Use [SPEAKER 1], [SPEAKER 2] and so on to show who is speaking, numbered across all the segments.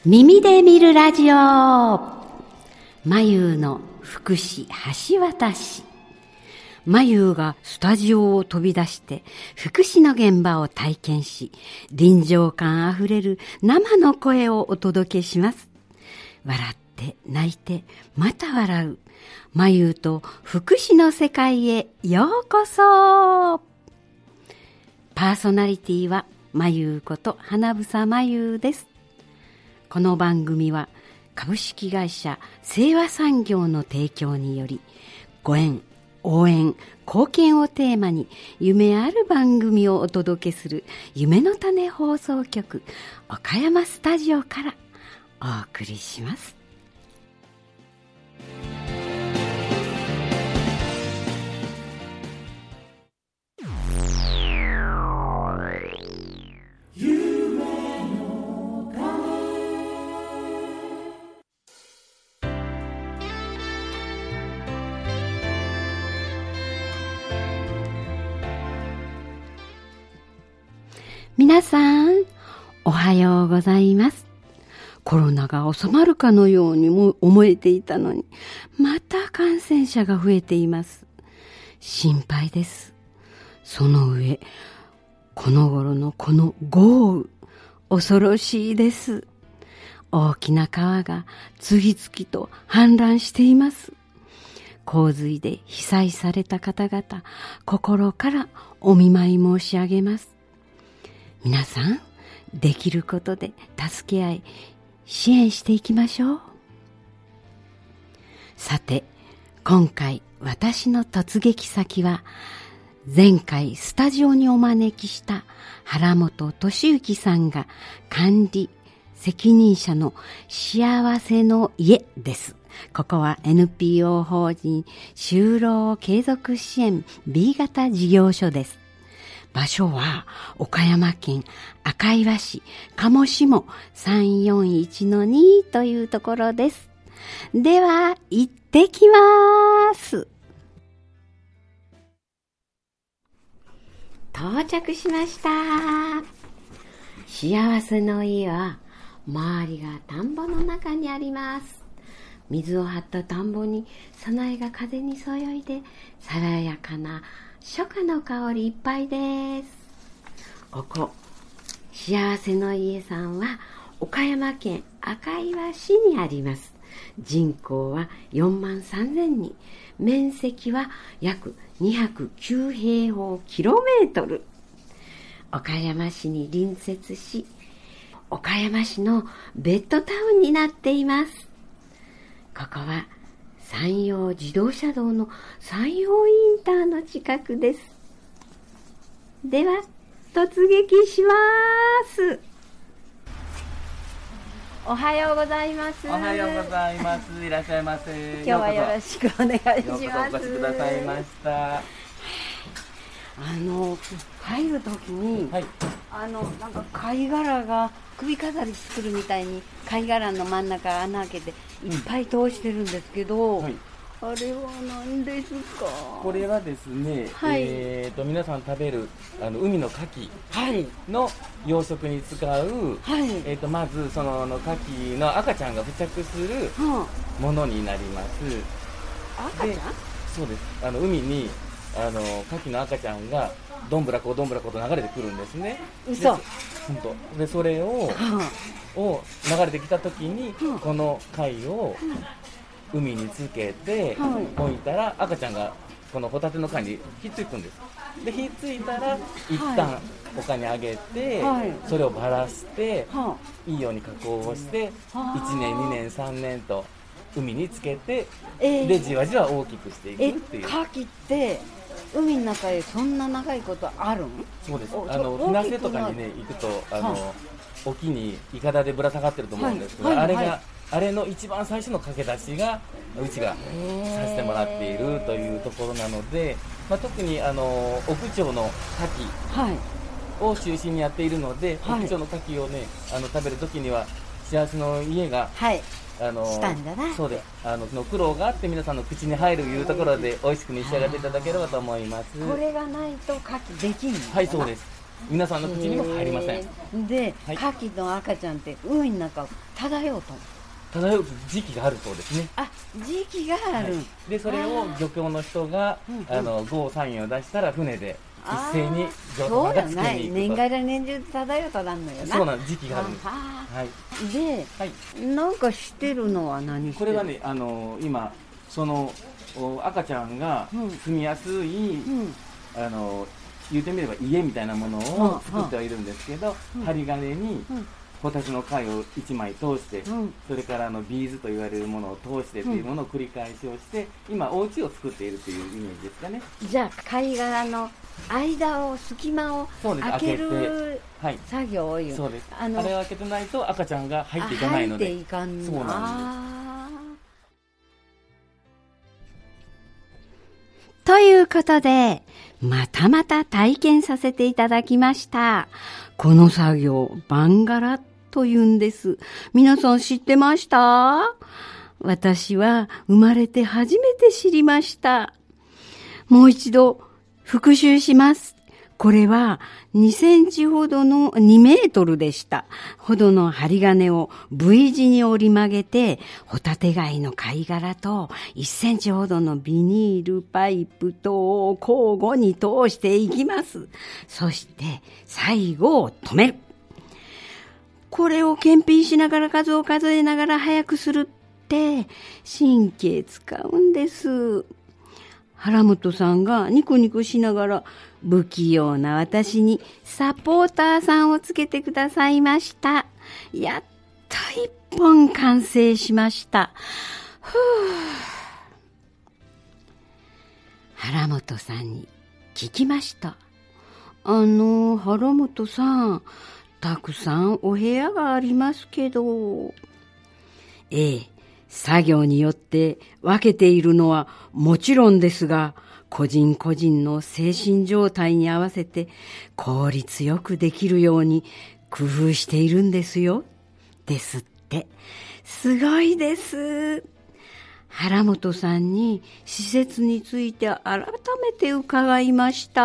[SPEAKER 1] 耳で見るラジオ、まゆの福祉橋渡し。まゆがスタジオを飛び出して福祉の現場を体験し、臨場感あふれる生の声をお届けします。笑って泣いてまた笑う、まゆと福祉の世界へようこそ。パーソナリティはまゆこと花房まゆです。この番組は株式会社清和産業の提供により、ご縁、応援、貢献をテーマに夢ある番組をお届けする夢の種放送局岡山スタジオからお送りします。皆さん、おはようございます。コロナが収まるかのようにも思えていたのに、また感染者が増えています。心配です。その上、この頃のこの豪雨、恐ろしいです。大きな川が次々と氾濫しています。洪水で被災された方々、心からお見舞い申し上げます。皆さん、できることで助け合い、支援していきましょう。さて、今回私の突撃先は、前回スタジオにお招きした原本俊之さんが管理責任者の幸せの家です。ここは NPO 法人就労継続支援 B 型事業所です。場所は岡山県赤磐市鴨下 341-2 というところです。では行ってきます。到着しました。幸せの家は周りが田んぼの中にあります。水を張った田んぼに早苗が風にそよいで、爽やかな初夏の香りいっぱいです。ここ幸せの家さんは岡山県赤磐市にあります。人口は43,000人、面積は約209平方キロメートル。岡山市に隣接し、岡山市のベッドタウンになっています。ここは山陽自動車道の山陽インターの近くです。では突撃します。おはようございます。
[SPEAKER 2] おはようございます。いらっしゃいませ。
[SPEAKER 1] 今日はよろしくお願いします。
[SPEAKER 2] ようこそお越しくださいました。
[SPEAKER 1] 入るときに、はい、なんか貝殻が首飾りするみたいに貝殻の真ん中穴開けていっぱい通してるんですけど、はい、あれは何ですか？
[SPEAKER 2] これはですね、はい、皆さん食べる海の牡蠣の養殖に使う、はい、まずその牡蠣の赤ちゃんが付着するものになります。
[SPEAKER 1] 赤ちゃん？
[SPEAKER 2] そうです。海に牡蠣の赤ちゃんがどんぶらこどんぶらこと流れてくるんですね。
[SPEAKER 1] 嘘。
[SPEAKER 2] 本当。でそれを流れてきた時に、この貝を海につけて置いたら、赤ちゃんがこのホタテの貝にひっついくんです。でひっついたら一旦丘にあげて、それをばらして、いいように加工をして1年2年3年と海につけて、でじわじわ大きくしていくっていう。
[SPEAKER 1] 牡蠣って海の中でそんな長いことあるん？
[SPEAKER 2] そうです。船瀬とかにね行くと沖にイカダでぶら下がってると思うんですけど、あれの一番最初の駆け出しがうちがさせてもらっているというところなので、特に奥町の牡蠣を中心にやっているので、奥町の牡蠣をね食べるときには幸せの家が、
[SPEAKER 1] したんだな。
[SPEAKER 2] そうです。の苦労があって皆さんの口に入るいうところで美味しく召し上がっていただければと思います。
[SPEAKER 1] これがないと牡蠣できんの？
[SPEAKER 2] はい、そうです。 皆さんの口にも入りません。
[SPEAKER 1] で、
[SPEAKER 2] はい、
[SPEAKER 1] 牡蠣の赤ちゃんって海の中を漂うと。
[SPEAKER 2] 漂う時期があるそうですね。
[SPEAKER 1] あ、時期がある。
[SPEAKER 2] で、それを漁協の人が、ゴーサインを出したら船で一斉に漁師さんがつけに行くと。
[SPEAKER 1] 年がら年中漂うとなんのよな。
[SPEAKER 2] そうなん時期があるんです。
[SPEAKER 1] で、なんかしてるのは何してる？
[SPEAKER 2] これはね、今その赤ちゃんが住みやすい、言ってみれば家みたいなものを作ってはいるんですけど、針金にホタテの貝を1枚通して、それからビーズと言われるものを通してというものを繰り返しをして、今お家を作っているというイメージですかね。
[SPEAKER 1] じゃあ貝殻の隙間を開ける作業を言う。
[SPEAKER 2] そうです。あれを開けてないと赤ちゃんが入っていかないので。
[SPEAKER 1] 入っていかんの。
[SPEAKER 2] そうなんです。
[SPEAKER 1] ということで、またまた体験させていただきました。この作業、バンガラと言うんです。皆さん知ってました？私は生まれて初めて知りました。もう一度復習します。これは2センチほどの2メートルでしたほどの針金を V 字に折り曲げて、ホタテ貝の貝殻と1センチほどのビニールパイプとを交互に通していきます。そして最後を止める。これを検品しながら数を数えながら早くするって神経使うんです。原本さんがニコニコしながら不器用な私にサポーターさんをつけてくださいました。やっと一本完成しました。原本さんに聞きました。原本さん、たくさんお部屋がありますけど。ええ。作業によって分けているのはもちろんですが、個人個人の精神状態に合わせて効率よくできるように工夫しているんですよ。ですって。すごいです。原本さんに施設について改めて伺いました。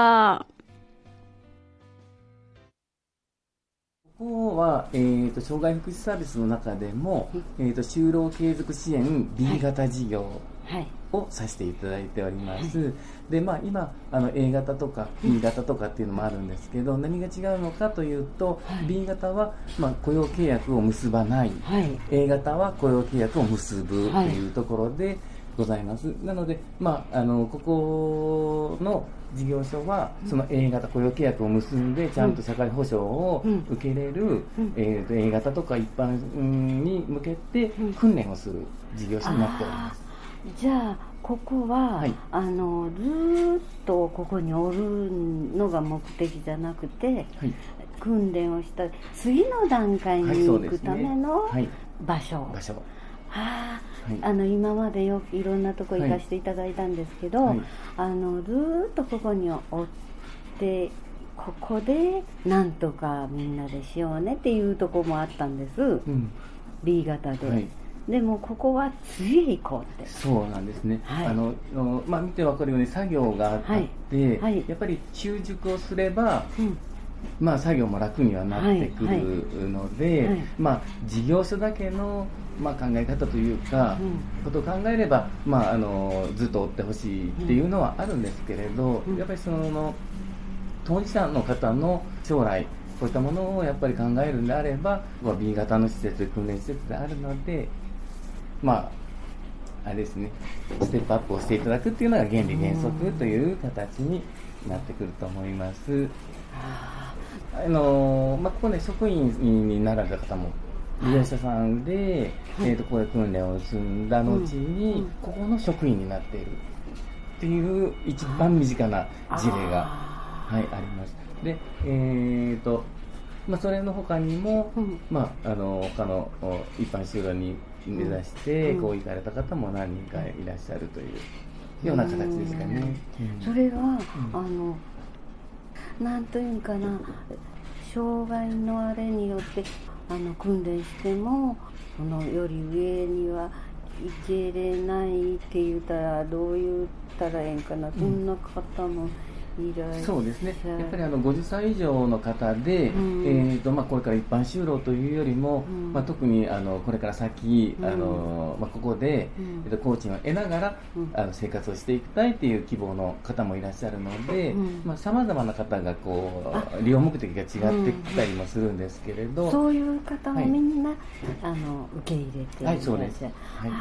[SPEAKER 2] ここは、障害福祉サービスの中でも、就労継続支援 B 型事業をさせていただいております。で、今A 型とか B 型とかっていうのもあるんですけど、何が違うのかというと、B 型は、雇用契約を結ばない、A 型は雇用契約を結ぶというところでございます。なので、ここの事業所はその A 型雇用契約を結んでちゃんと社会保障を受けれる、A 型とか一般に向けて訓練をする事業所になっております。
[SPEAKER 1] じゃあここは、ずーっとここにおるのが目的じゃなくて、訓練をした次の段階に行くための場所。今までいろんなとこ行かせていただいたんですけど、ずーっとここにおって、ここでなんとかみんなでしようねっていうとこもあったんです、B 型で。でもここは次へ行こうって。
[SPEAKER 2] そうなんですね。見て分かるように作業があって、やっぱり習熟をすれば、作業も楽にはなってくるので、事業所だけの考え方というか、ことを考えれば、ずっと追ってほしいっていうのはあるんですけれど、やっぱりその当事者の方の将来こういったものをやっぱり考えるんであれば、B 型の施設、訓練施設であるので、あれですね、ステップアップをしていただくっていうのが原理原則という形になってくると思います。ここで職員になられた方も利用者さんで、こういう訓練を積んだ後に、ここの職員になっているっていう一番身近な事例があります。で、それの他にも、他の一般就労に目指してこう行かれた方も何人かいらっしゃるというような形ですかね。
[SPEAKER 1] それは、なんというかな、障害のあれによって訓練してもそのより上には行けれないって言ったらどう言ったらええんかな、そんな方もいろいろ。
[SPEAKER 2] そうですね、やっぱり50歳以上の方で、これから一般就労というよりも、特にこれから先、ここで、工賃を得ながら、生活をしていきたいという希望の方もいらっしゃるので、さまざまな方が利用目的が違ってきたりもするんですけれど、
[SPEAKER 1] そういう方もみんな、受け入れていらっしゃる。
[SPEAKER 2] はい、そうです。はい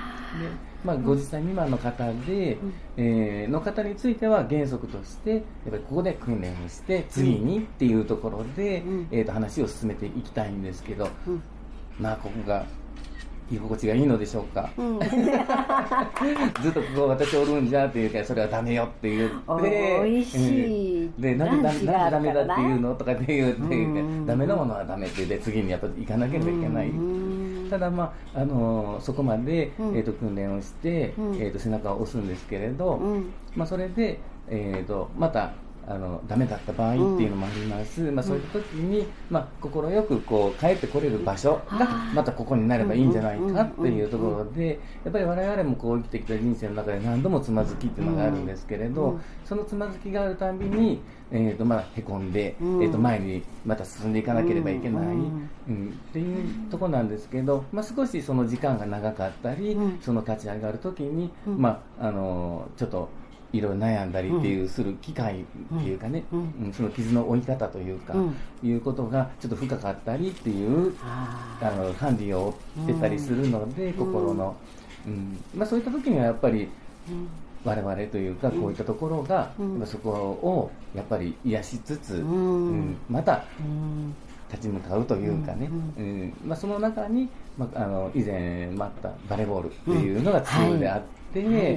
[SPEAKER 2] 。50歳未満の方で、の方については原則としてやっぱりここで訓練をして次にっていうところで、話を進めていきたいんですけど、ここが居心地がいいのでしょうか、ずっとここ私おるんじゃっていうからそれはダメよって言って
[SPEAKER 1] おいしい、
[SPEAKER 2] でなんでダメだっていうのとかって言ってダメなものはダメって言って次にやっぱり行かなければいけない。ただそこまで、訓練をして、背中を押すんですけれど、それで、またダメだった場合っていうのもあります。そういう時に、快く帰ってこれる場所がまたここになればいいんじゃないかっていうところで、やっぱり我々も生きてきた人生の中で何度もつまずきっていうのがあるんですけれど、そのつまずきがあるたびに、へこんで、前にまた進んでいかなければいけない、っていうところなんですけど、少しその時間が長かったり、その立ち上がる時に、ちょっといろいろ悩んだりっていうする機会っていうかね、その傷の負い方というか、いうことがちょっと深かったりっていう管理を負ってたりするので、心の、そういった時にはやっぱり、我々というかこういったところが、そこをやっぱり癒しつつ、また立ち向かうというかね、その中に、以前あったバレーボールっていうのがツールであって、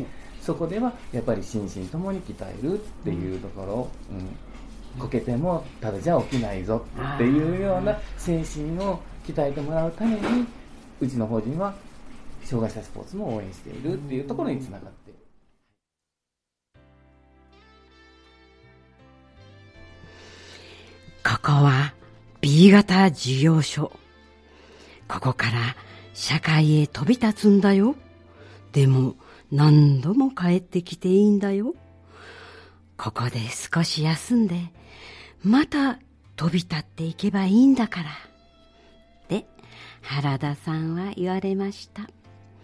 [SPEAKER 2] そこではやっぱり心身ともに鍛えるっていうところ、こけてもただじゃ起きないぞっていうような精神を鍛えてもらうために、うちの法人は障害者スポーツも応援しているっていうところにつながって、
[SPEAKER 1] ここは B 型事業所。ここから社会へ飛び立つんだよ。でも何度も帰ってきていいんだよ。ここで少し休んで、また飛び立っていけばいいんだから。って原田さんは言われました。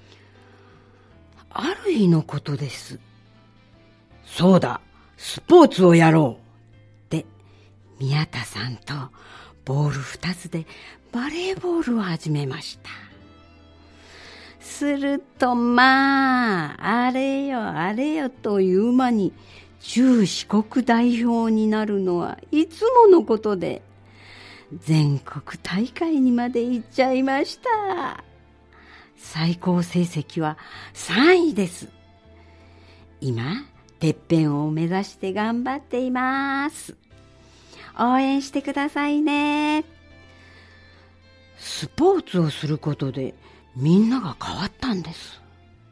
[SPEAKER 1] ある日のことです。そうだ、スポーツをやろう。って宮田さんとボール2つでバレーボールを始めました。するとあれよという間に中四国代表になるのはいつものことで、全国大会にまで行っちゃいました。最高成績は3位です。今、てっぺんを目指して頑張っています。応援してくださいね。スポーツをすることでみんなが変わったんです。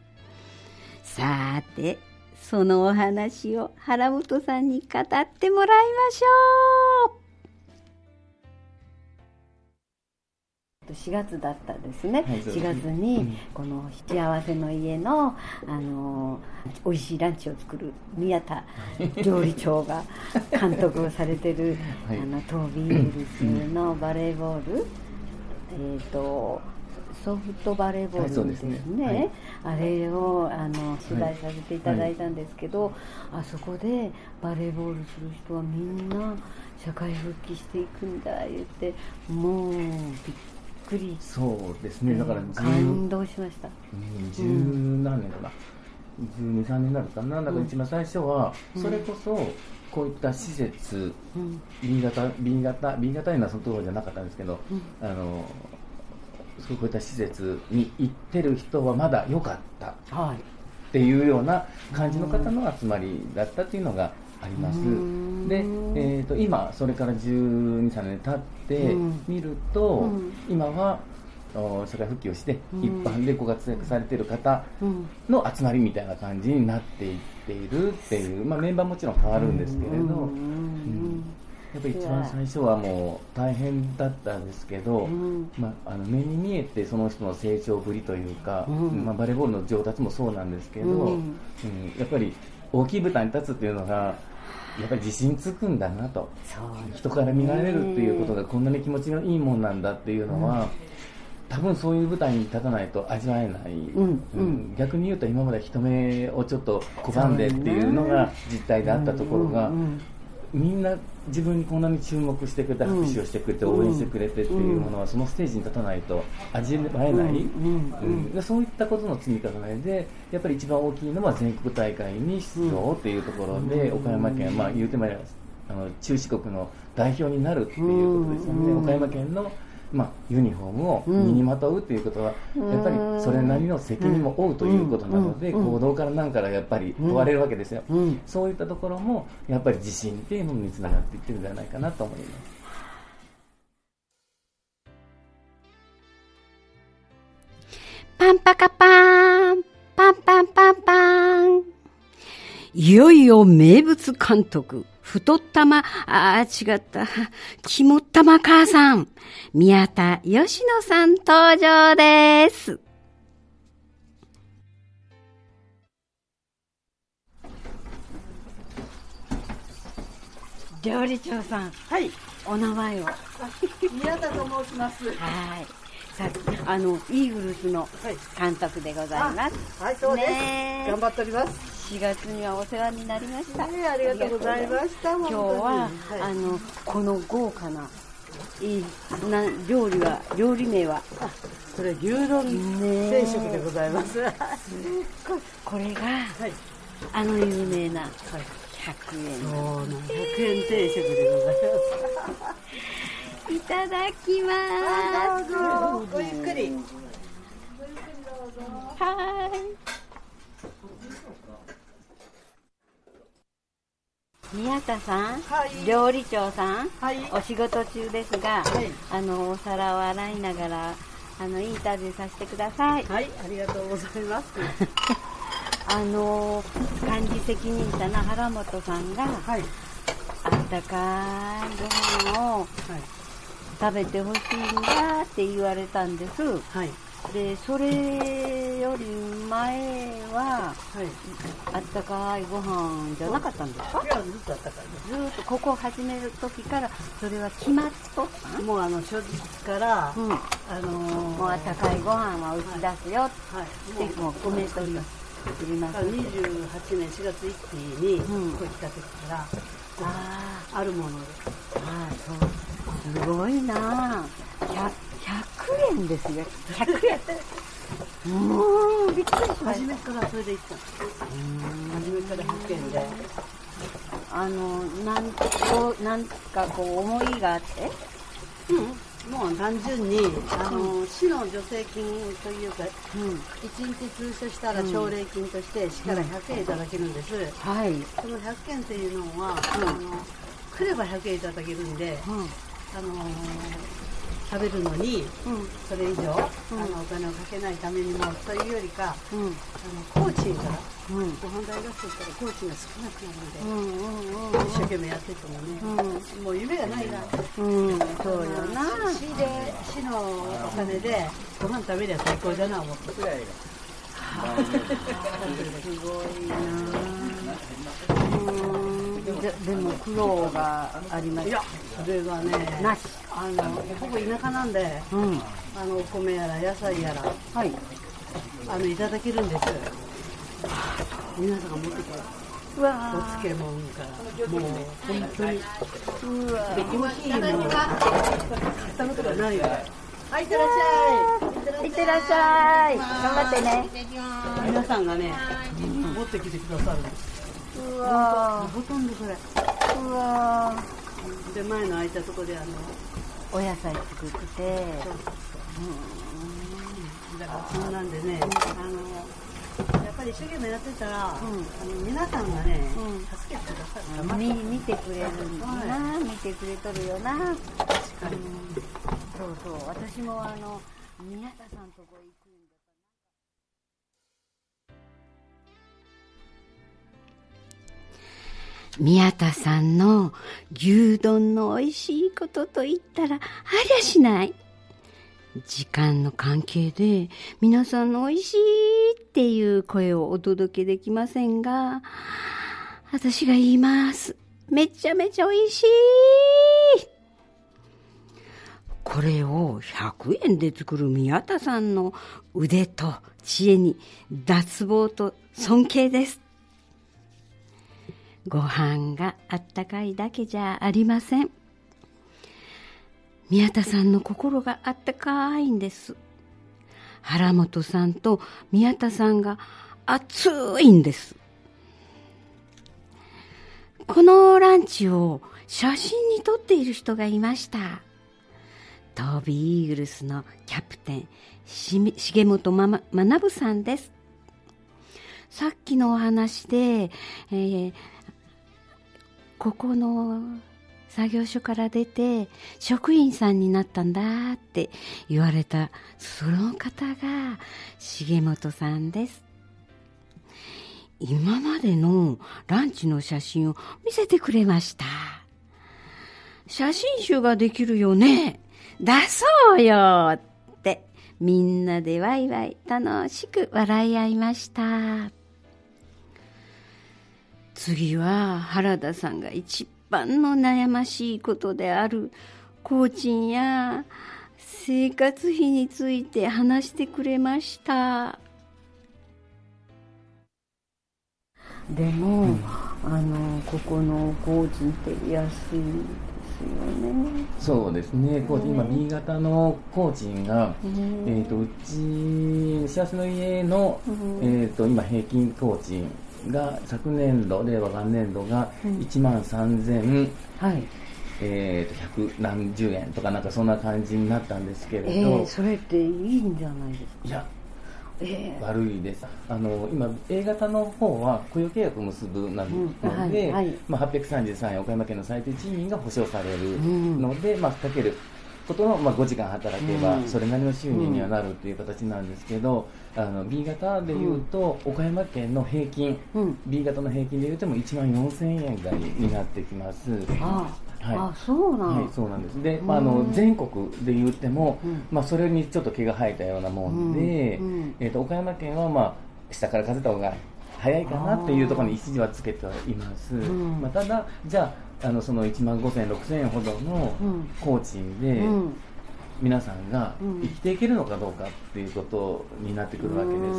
[SPEAKER 1] さて、そのお話を原本さんに語ってもらいましょう。4月だったですね、4月にこの幸せの家の、おいしいランチを作る宮田料理長が監督をされてる、東美イーグルスのバレーボール、ソフトバレーボールですね、あれを取材させていただいたんですけど、あそこでバレーボールする人はみんな社会復帰していくんだ言って、もうびっくり。
[SPEAKER 2] そうですね、だから
[SPEAKER 1] 感動しました。
[SPEAKER 2] 十何年かな、12、13年になるかな。だから一番最初はそれこそこういった施設、B 型いうのはそのところじゃなかったんですけど、そういった施設に行ってる人はまだ良かったっていうような感じの方の集まりだったっていうのがあります。で、今それから12、13年経ってみると、今は社会復帰をして一般でご活躍されている方の集まりみたいな感じになっていっているっていう、メンバーもちろん変わるんですけれど、やっぱり一番最初はもう大変だったんですけど、目に見えてその人の成長ぶりというか、バレーボールの上達もそうなんですけど、やっぱり大きい舞台に立つっていうのがやっぱり自信つくんだなと、
[SPEAKER 1] そう
[SPEAKER 2] 人から見られるっていうことがこんなに気持ちのいいもんなんだっていうのは、多分そういう舞台に立たないと味わえない、逆に言うと今まで人目をちょっと拒んでっていうのが実態であったところが、みんな自分にこんなに注目してくれて拍手をしてくれて応援してくれてっていうものはそのステージに立たないと味わえない、そういったことの積み重ねでやっぱり一番大きいのは全国大会に出場っていうところで、岡山県、言うてもらえば中四国の代表になるっていうことですよね。岡山県のユニフォームを身にまとうということは、やっぱりそれなりの責任も負うということなので、行動から何からやっぱり問われるわけですよ、そういったところもやっぱり自信っていうのにつながっていってるんじゃないかなと思います。
[SPEAKER 1] パンパカパーン、パンパンパンパン。いよいよ名物監督、太ったま、違った、肝っ玉母さん、宮田佳乃さん登場です。料理長さん、
[SPEAKER 3] はい、
[SPEAKER 1] お名前を。
[SPEAKER 3] 宮田と申します。
[SPEAKER 1] はい。イーグルスの監督でございます。
[SPEAKER 3] はい、そうです。頑張っております。
[SPEAKER 1] 4月にはお世話になりました。
[SPEAKER 3] ありがとうございました。
[SPEAKER 1] 今日は、この豪華な料理名は
[SPEAKER 3] これ牛丼定食でございます。
[SPEAKER 1] これが、有名な100円。
[SPEAKER 3] そうなん100円定食でございます。
[SPEAKER 1] いただきます。
[SPEAKER 3] どうぞごゆっくり。
[SPEAKER 1] はい。宮田さん、料理長さん、お仕事中ですが、お皿を洗いながらインタビューさせてください。
[SPEAKER 3] はい、ありがとうございます。
[SPEAKER 1] 幹事責任者の原本さんが、あったかいご飯を食べてほしいんだって言われたんです。でそれより前は、あったかいご飯じゃなかったんですか？
[SPEAKER 3] いや、ずっとあったかい。
[SPEAKER 1] ずっとここを始める時からそれは決まっとった？
[SPEAKER 3] もう初日から、
[SPEAKER 1] もうあったかいご飯は打ち出すよって、もうコメントに作ります。
[SPEAKER 3] 28年4月1日にここ来た時から、あるもので。
[SPEAKER 1] そうすごいなぁ。100円ですよ。100円。もうびっくりしました。
[SPEAKER 3] 初めからそれで行ったの。初めから100円で。
[SPEAKER 1] なんか思いがあって？
[SPEAKER 3] もう単純に市の助成金というか、1日通所したら奨励金として市から100円いただけるんです。その100円っていうのは来れば100円いただけるんで、食べるのにそれ以上お金をかけないためにもというよりか、工賃からご飯代がそうしたら工賃が少なくなるんで、一生懸命やっててもね、もう夢がないな。
[SPEAKER 1] そうよな。
[SPEAKER 3] 市のお金でご飯食べりゃ最高だな思って。す
[SPEAKER 1] ごいな。でも苦労がありました。
[SPEAKER 3] いや、それがね、
[SPEAKER 1] なし。
[SPEAKER 3] ほぼ田舎なんで、お米やら野菜やら、いただけるんです。皆さんが持ってくる。お漬物からもう本当にで気持ちいいもの買ったことがないよ。はい、いってらっしゃい。
[SPEAKER 1] いってらっしゃい。頑張ってね。
[SPEAKER 3] 皆さんがね、持ってきてくださるんです。ほとんどそれ。で、前の空いたとこで
[SPEAKER 1] お野菜作って。
[SPEAKER 3] だからそんなんでね、やっぱり一生懸命やってたら、皆さんがね、助けてくださる。
[SPEAKER 1] 見てくれるんだな、見てくれとるよな。確かに。そう、私も宮田さんとこ行くんだから。宮田さんの牛丼の美味しいことと言ったらありゃしない。時間の関係で皆さんの美味しいっていう声をお届けできませんが、 私が言います。めちゃめちゃ美味しい。これを100円で作る宮田さんの腕と知恵に脱帽と尊敬です。ご飯があったかいだけじゃありません。宮田さんの心があったかいんです。原本さんと宮田さんが熱いんです。このランチを写真に撮っている人がいました。東美イーグルスのキャプテン重本学さんです。さっきのお話で、ここの作業所から出て職員さんになったんだって言われたその方が重本さんです。今までのランチの写真を見せてくれました。写真集ができるよね、出そうよってみんなでワイワイ楽しく笑い合いました。次は原田さんが一番の悩ましいことである工賃や生活費について話してくれました。でも、ここの工賃って安いですよね。
[SPEAKER 2] そうですね。工賃、今 B 型の工賃が、うち幸せの家の、今平均工賃が昨年度、令和元年度が13,000、100何十円とかなんかそんな感じになったんですけれど、
[SPEAKER 3] それっていいんじゃないですか。
[SPEAKER 2] いや、悪いです。今 A 型の方は雇用契約を結ぶなので、833円岡山県の最低賃金が保証されるので、かけることの、5時間働けばそれなりの収入にはなるっていう形なんですけど、B 型でいうと、岡山県の平均、B 型の平均でいうとも14,000円台になってきます。
[SPEAKER 3] そうなん、
[SPEAKER 2] そうなんです。で、全国で言っても、それにちょっと毛が生えたようなもんで、岡山県は下から数えた方が早いかなっていうところに一時はつけてはいます。ただ、じゃあ、その15,000、6,000円ほどの工賃で、皆さんが生きていけるのかどうかっていうことになってくるわけです。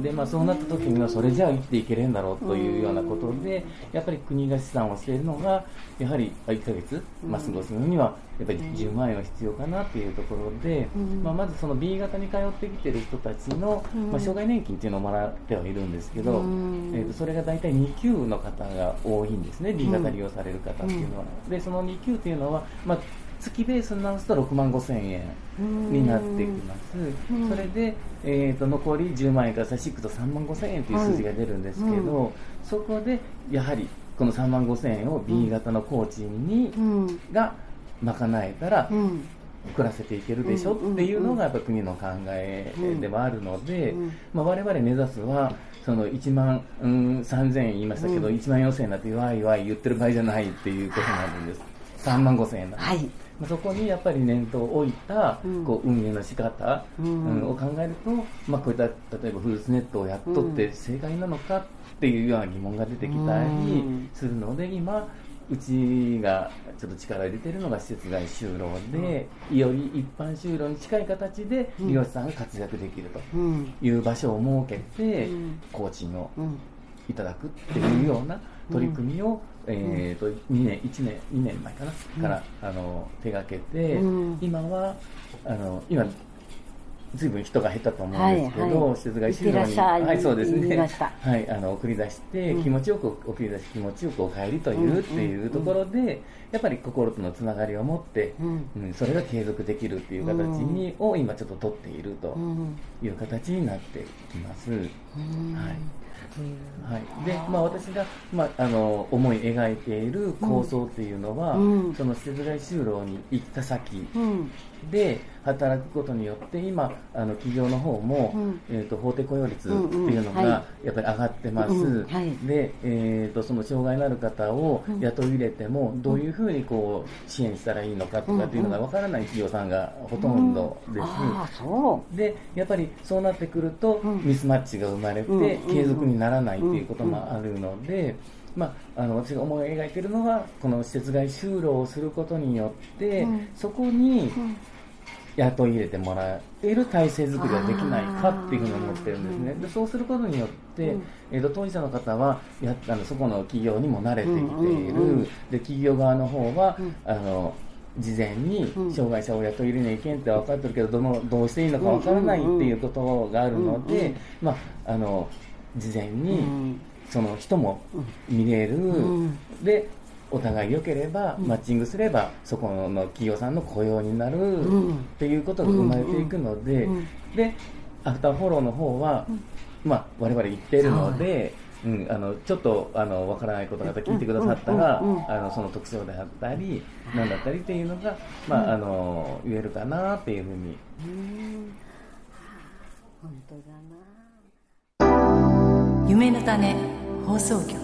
[SPEAKER 2] で、そうなった時にはそれじゃあ生きていけれんだろうというようなことで、やっぱり国が試算をしているのが、やはり1ヶ月、過ごすのにはやっぱり10万円は必要かなっていうところで、まずその B 型に通ってきている人たちの、障害年金っていうのをもらってはいるんですけど、それが大体2級の方が多いんですね。 B 型利用される方っていうのは。で、その2級っていうのは、月ベースに直すと65,000円になってきます。それで、残り10万円から差し引くと35,000円という数字が出るんですけど、そこでやはりこの35,000円を B 型の工賃が賄えたら暮らせていけるでしょっていうのがやっぱ国の考えでもあるので、我々目指すはその1万3,000円言いましたけど、1万4,000円になってワイワイ言ってる場合じゃないっていうことなんです。35,000円なんです。そこにやっぱり念頭を置いた運営の仕方を考えると、こういった例えばフルーツネットをやっとって正解なのかっていうような疑問が出てきたりするので、今うちがちょっと力を入れているのが施設外就労で、より一般就労に近い形で利用者さんが活躍できるという場所を設けて工賃をいただくっていうような取り組みを2年前かな、から手がけて、今は今随分人が減ったと思うんですけど、施設外就労に、そうですね、送り出して気持ちよく送り出し、気持ちよくお帰りというっていうところで、やっぱり心とのつながりを持って、それが継続できるっていう形を今ちょっと取っているという形になってきます。で、私が、思い描いている構想っていうのは、その施設外就労に行った先で働くことによって、今企業の方も、法定雇用率っていうのがやっぱり上がってます。で、その障害のある方を雇い入れてもどういうふうに支援したらいいのかとかっていうのがわからない企業さんがほとんどです。で、やっぱりそうなってくるとミスマッチが生まれて継続ににならないっていうこともあるので、私が思い描いているのはこの施設外就労をすることによって、そこに雇い入れてもらっている体制づくりができないかっていうふうに思ってるんですね。でそうすることによって、当事者の方はそこの企業にも慣れてきている、で企業側の方は、事前に障害者を雇い入れないけんって分かってるけど、どうしていいのか分からないっていうことがあるので、事前にその人も見れる、でお互い良ければマッチングすればそこの企業さんの雇用になるっていうことが生まれていくので、でアフターフォローの方は、我々言ってるので、ちょっとわからないことが聞いてくださったら、その特徴であったり何だったりっていうのが、言えるかなっていうふうに。
[SPEAKER 3] 本当だな。
[SPEAKER 4] 夢の種放送局。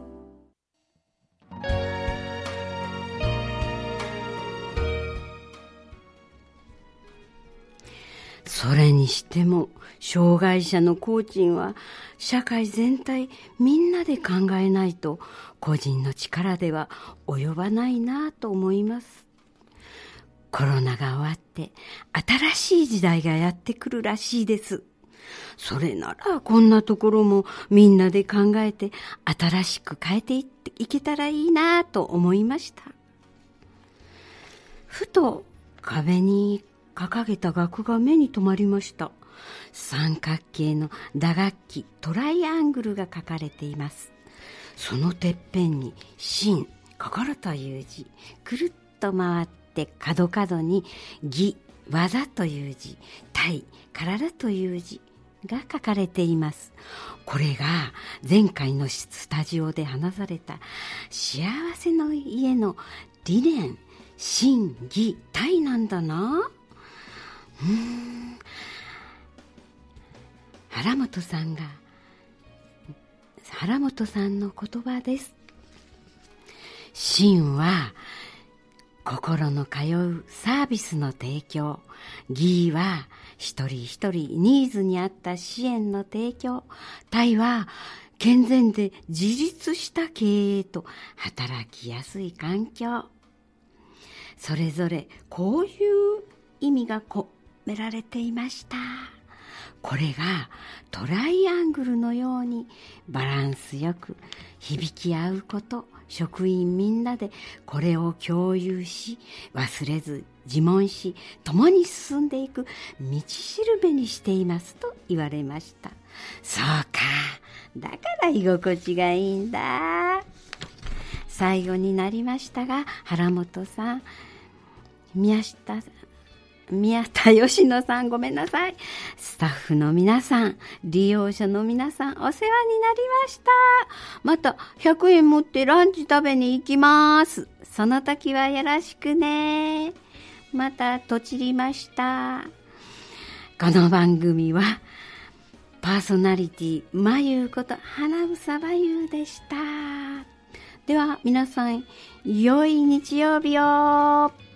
[SPEAKER 1] それにしても障害者の工賃は社会全体みんなで考えないと個人の力では及ばないなと思います。コロナが終わって新しい時代がやってくるらしいです。それならこんなところもみんなで考えて新しく変えていけたらいいなと思いました。ふと壁に掲げた額が目に留まりました。三角形の打楽器トライアングルが書かれています。そのてっぺんに心、心という字、くるっと回って角々に技、技という字、体、体という字が書かれています。これが前回のスタジオで話された幸せの家の理念、心、技、体なんだな。原本さんの言葉です。心は心の通うサービスの提供、技は一人一人ニーズに合った支援の提供、体は健全で自立した経営と働きやすい環境。それぞれこういう意味が込められていました。これがトライアングルのようにバランスよく響き合うこと、職員みんなでこれを共有し、忘れず自問し、共に進んでいく道しるべにしていますと言われました。そうか、だから居心地がいいんだ。最後になりましたが、原本さん、宮田佳乃さん、ごめんなさい。スタッフの皆さん、利用者の皆さん、お世話になりました。また100円持ってランチ食べに行きます。その時はよろしくね。またとちりました。この番組はパーソナリティまゆこと花房まゆでした。では皆さん、良い日曜日を。